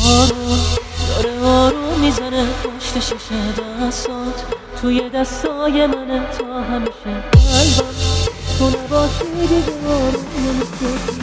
بارون داره آروم میزنه پشت شیشه دستات، توی دستای منه تا همیشه قلبم. تو نباشی دیگه آروم نمیشه.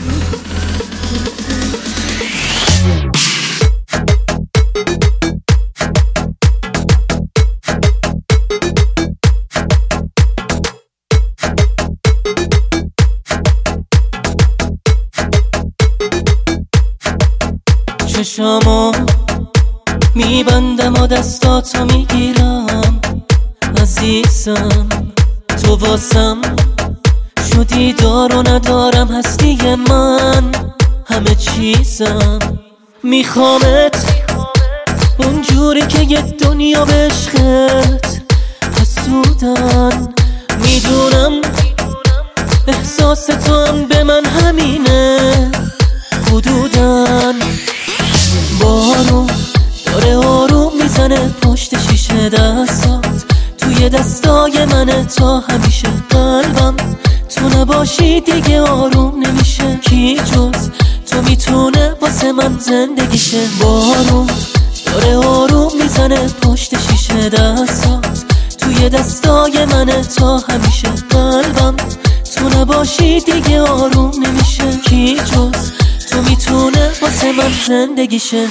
چشامو میبندم و دستاتو میگیرم عزیزم، تو واسم شدی دار و ندارم هستی من همه چیزم. میخوامت اونجوری که یه دنیا به عشقت حسودن، میدونم احساس تو هم به من همینه حدودن. بارون داره آروم میزنه پشت شیشه دستات، توی دستای منه تا همیشه قلبم. تو نباشی دیگه آروم نمیشه، کی جز تو میتونه واسه من زندگیشه. بارون داره آروم میزنه پشت شیشه دستات، توی دستای منه تا همیشه قلبم. تو نباشی دیگه آروم نمیشه، کی جز تو میتونه واسه من زندگیشه.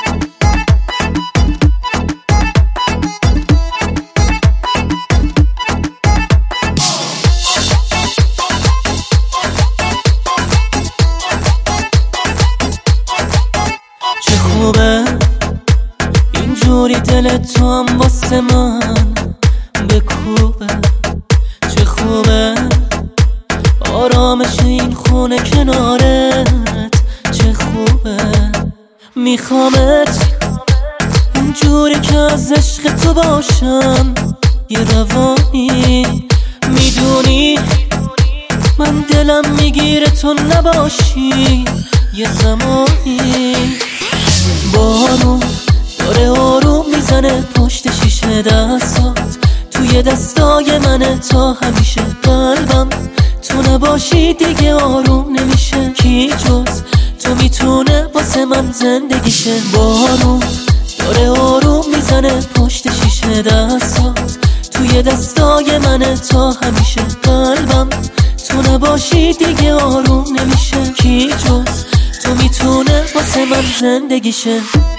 چه خوبه اینجوری دل تو هم واسه من بکوبه، چه خوبه آرامش این خونه کنارت، چه خوبه. میخوامت اونجوری که از عشق تو باشم یه روانی، میدونی من دلم میگیره تو نباشی یه زمانی. بارون داره آروم میزنه پشت شیشه دستات، توی دستای منه تا همیشه قلبم. تو نباشی دیگه آروم نمیشه، کی جز تو میتونه واسه من زندگیشه. بارون داره آروم میزنه پشت شیشه دستات، توی دستای منه تا همیشه قلبم. تو نباشی دیگه آروم نمیشه، کی جز تو میتونه واسه من زندگیشه.